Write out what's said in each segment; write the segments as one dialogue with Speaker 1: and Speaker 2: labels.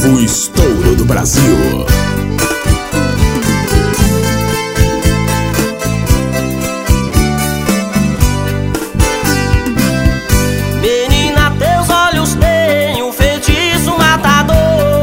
Speaker 1: novo estouro do Brasil.
Speaker 2: Menina, teus olhos têm um feitiço matador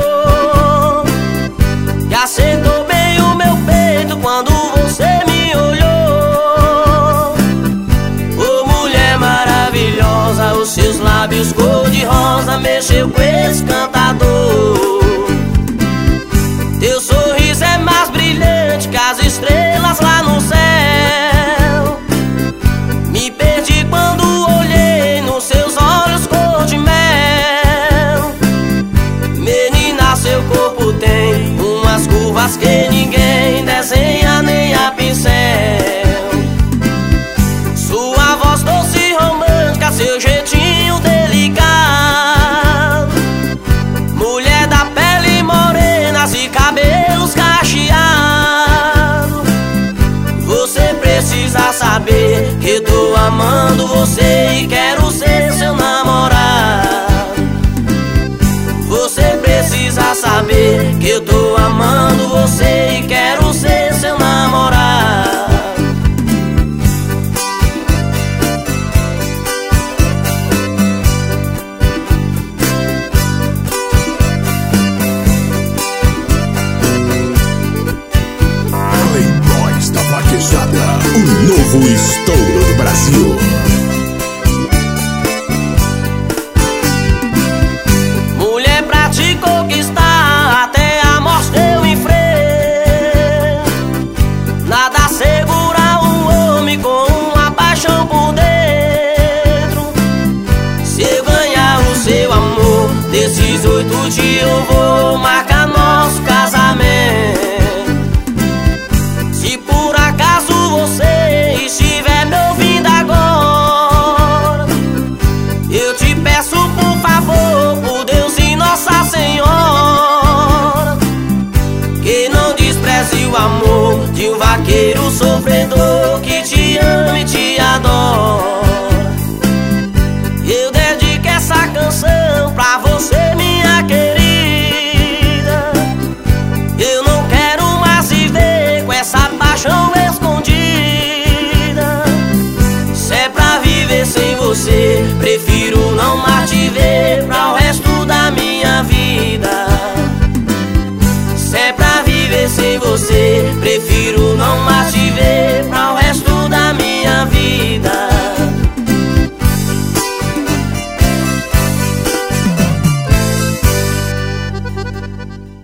Speaker 2: que acertou bem o meu peito quando você me olhou. Oh, mulher maravilhosa, os seus lábios cor-de-rosa mexeu com esse cantador. Teu sorriso é mais brilhante que as estrelas lá no céu. Me perdi quando olhei nos seus olhos cor de mel. Menina, seu corpo tem umas curvas que ninguém desenha nem a pincel. Sua voz doce e romântica, seu jeitinho delicado. Mulher da pele morena e cabelos cacheados. Você precisa saber que eu tô amando você e quero ser seu namorado. Você precisa saber que eu tô amando você e quero ser seu namorado.
Speaker 1: Playboys da Vaquejada, o novo estouro do Brasil.
Speaker 2: Mulher, pra te conquistar até a morte eu enfrento. Nada segura um homem com uma paixão por dentro. Se eu ganhar o seu amor, desses 8 dias eu vou